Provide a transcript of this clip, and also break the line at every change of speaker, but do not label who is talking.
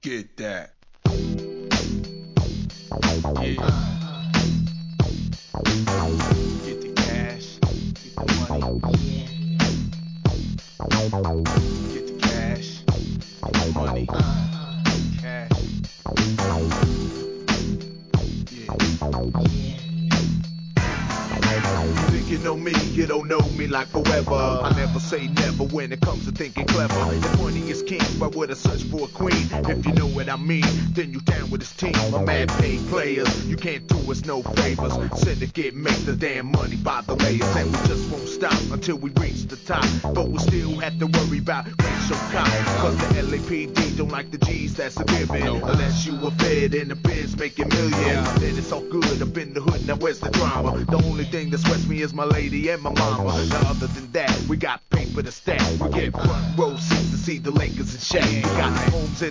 Get that. Get the cash. Get the money. Get the cash. Get the money. Cash. You think you know me, you don't know me like forever. I never say never when it comes to thinking clever. If money is king, why would I search for a queen? If you know what I mean, then you down with his team. A mad paid players, you can't do us no favors. Syndicate make the damn money by the layers, and we just won't stop until we reach the top. But we still have to worry about racial cops, cause the LAPD don't like the G's that's a given. Unless you a fed in the biz making millions, then it's all good up in the hood. Now where's the drama? The only thing that sweats me is my lady and my mama. Now other than that, we got paper to stack. We get front row seats to see the Lakers and Shaq. We got homes in